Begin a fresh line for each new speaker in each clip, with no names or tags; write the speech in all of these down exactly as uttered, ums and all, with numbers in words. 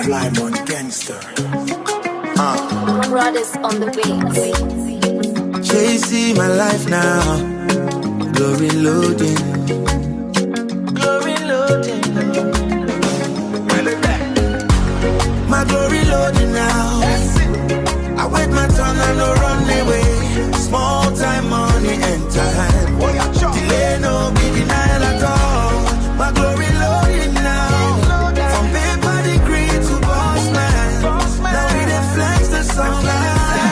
Fly Mon Gangster.
Uh. Brothers on the beat.
Chasing my life now. Glory loading. Glory loading. My glory loading now. I wait my turn and no run away. Small time money and time. Delay no be denial at all. My glory loading now. From paper degree to boss man. Now we dey flex the sunlight.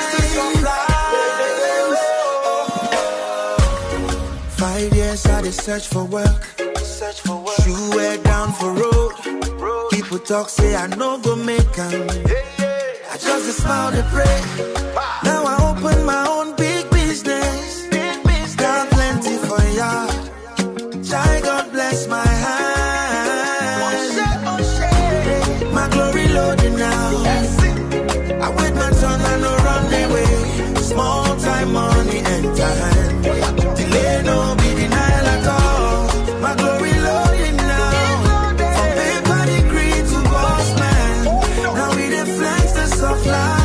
Five years I dey search for work. Shoe wear down for road. People talk say I no go make 'em. I just a smile to pray. Now I open my own big business. Got plenty for ya. Jai God bless my hand. My glory loading now. I wait my turn and no run away. Small time money and time. Delay no be denial at all. My glory loading now. From paper degree to boss man. Now we dey flex the soft life.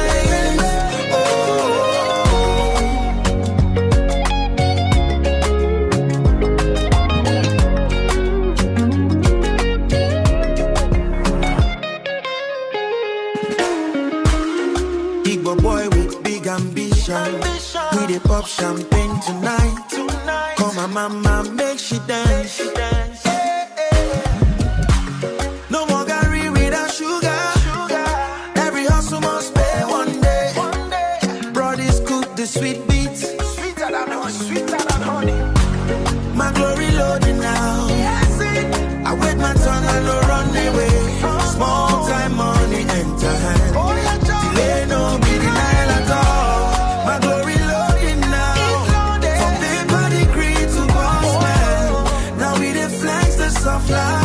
Boy with big ambition. ambition. We dey pop champagne tonight. tonight. Call my mama, make she dance. She dance. Hey, hey. No more Gary without sugar. sugar. Every hustle must pay one day. One day. Brothers cook the sweet beats. Sweeter than honey. Sweeter than honey. My glory loading now. Yes, it. I wait my turn and no run away. Small time money and time. Oh, yeah, delay no be denial at all. My glory loading now. From paper degree to boss man. Now we dey flex the soft life.